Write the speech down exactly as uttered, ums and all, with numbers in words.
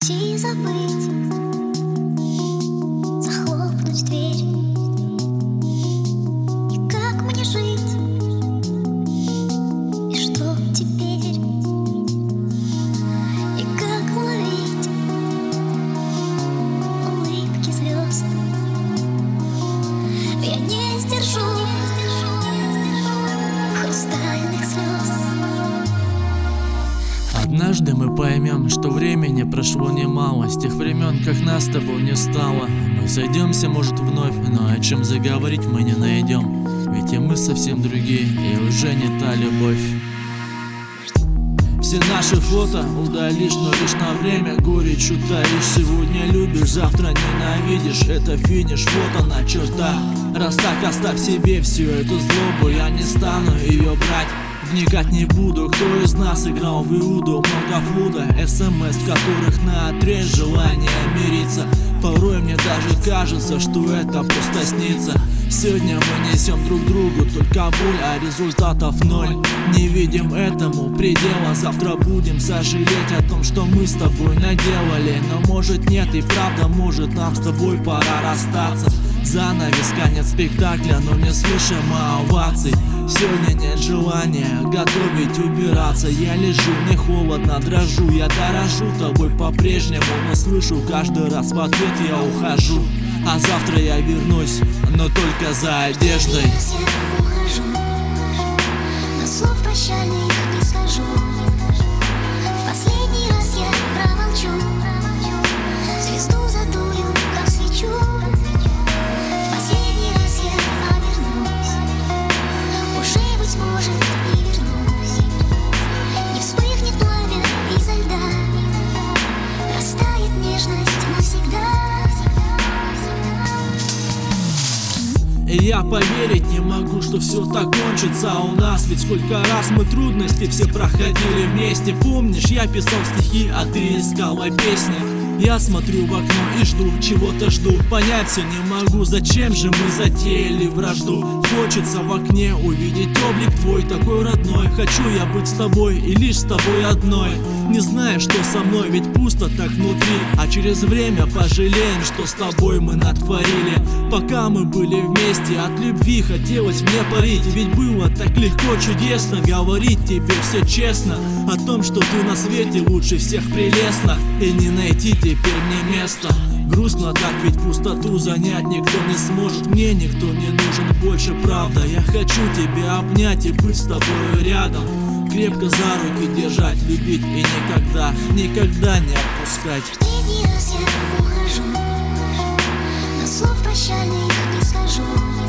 Уйти и забыть, захлопнуть дверь. И как мне жить? И что теперь? И как уловить улыбки звезд? Я не сдержу хрустальных слез. Однажды мы поймем, что времени прошло немало, с тех времен, как нас с тобой не стало. Мы сойдемся, может, вновь, но о чем заговорить мы не найдем, ведь и мы совсем другие, и уже не та любовь. Все наши фото удалишь, но лишь на время. Горечь утаишь, сегодня любишь, завтра ненавидишь. Это финиш, вот она черта. Раз так, оставь себе всю эту злобу, я не стану ее брать. Вникать не буду, кто из нас играл в Иуду. Много флуда, смс, в которых наотрез желание мириться. Порой мне даже кажется, что это просто снится. Сегодня мы несем друг другу только боль, а результатов ноль. Не видим этому предела, завтра будем сожалеть о том, что мы с тобой наделали. Но может нет и правда, может нам с тобой пора расстаться. Занавес, конец спектакля, но не слышим оваций. Сегодня нет желания готовить, убираться. Я лежу, мне холодно, дрожу. Я дорожу тобой по-прежнему, но слышу каждый раз в ответ я ухожу. А завтра я вернусь, но только за одеждой. Я ухожу, но слов прощальных не скажу. В последний раз я промолчу, звезду задую, как свечу. В последний раз я обернусь, уже, быть может, не вернусь. Не вспыхнет пламя изо льда, растает нежность навсегда. И я поверить не могу, что все так кончится у нас. Ведь сколько раз мы трудности все проходили вместе. Помнишь, я писал стихи, а ты искала песни. Я смотрю в окно и жду, чего-то жду. Понять все не могу, зачем же мы затеяли вражду. Хочется в окне увидеть облик твой, такой родной. Хочу я быть с тобой и лишь с тобой одной. Не знаю, что со мной, ведь пусто так внутри. А через время пожалеем, что с тобой мы натворили. Пока мы были вместе, от любви хотелось мне парить. Ведь было так легко, чудесно говорить тебе все честно о том, что ты на свете лучше всех прелестна. И не найти теперь мне место. Грустно так, ведь пустоту занять никто не сможет. Мне никто не нужен больше, правда. Я хочу тебя обнять и быть с тобой рядом. Крепко за руки держать, любить и никогда, никогда не отпускать. Последний раз я ухожу, но слов прощальных не скажу.